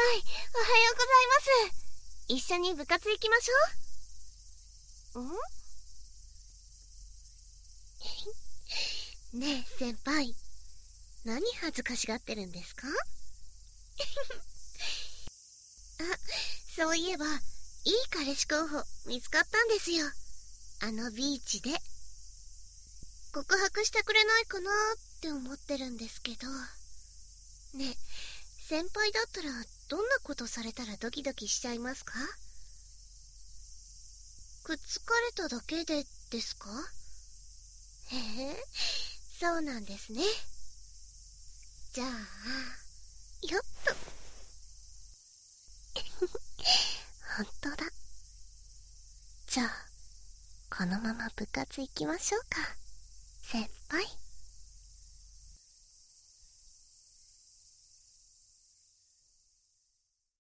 おはようございます。一緒に部活行きましょう。ねえ先輩、何恥ずかしがってるんですか？あ、そういえばいい彼氏候補見つかったんですよ。あのビーチで。告白してくれないかなって思ってるんですけど。ねえ、先輩だったらどんなことされたらドキドキしちゃいますか？くっつかれただけでですか？へえ、そうなんですね。じゃあ、よっと。本当だ。じゃあ、このまま部活行きましょうか、先輩。